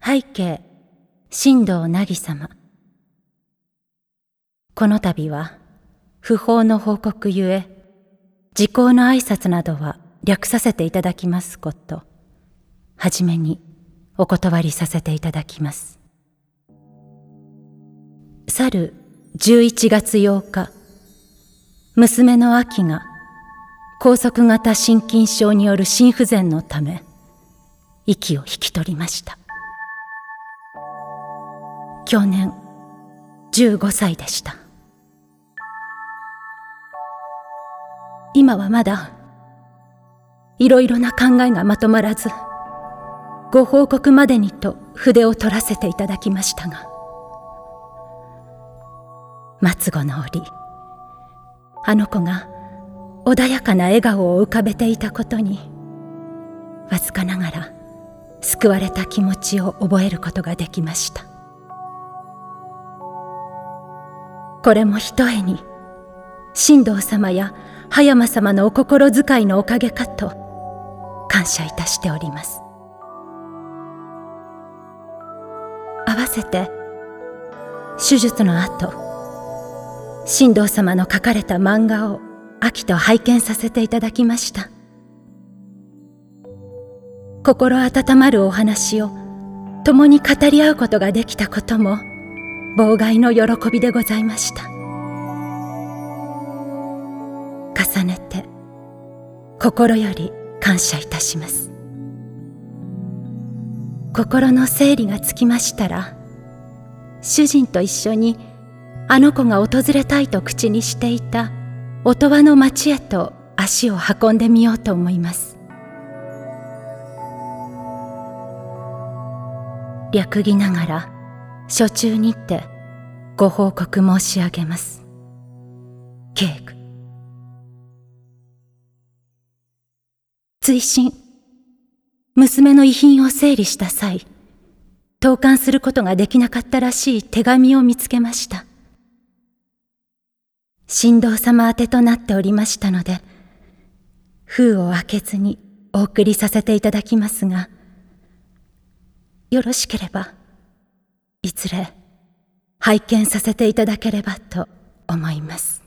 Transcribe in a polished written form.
拝啓新藤凪様。この度は訃報の報告ゆえ、時効の挨拶などは略させていただきますこと、はじめにお断りさせていただきます。去る11月8日、娘の秋が拘束型心筋症による心不全のため、息を引き取りました。去年15歳でした。今はまだいろいろな考えがまとまらず、ご報告までにと筆を取らせていただきましたが、末後の折、あの子が穏やかな笑顔を浮かべていたことに、わずかながら救われた気持ちを覚えることができました。これもひとえに新藤様や葉山様のお心遣いのおかげかと感謝いたしております。合わせて手術の後、新藤様の描かれた漫画を秋と拝見させていただきました。心温まるお話を共に語り合うことができたことも望外の喜びでございました。重ねて心より感謝いたします。心の整理がつきましたら、主人と一緒にあの子が訪れたいと口にしていた音羽の町へと足を運んでみようと思います。略儀ながら書中にてご報告申し上げます。警具。追伸、娘の遺品を整理した際、投函することができなかったらしい手紙を見つけました。新藤様宛てとなっておりましたので、封を開けずにお送りさせていただきますが、よろしければいずれ拝見させていただければと思います。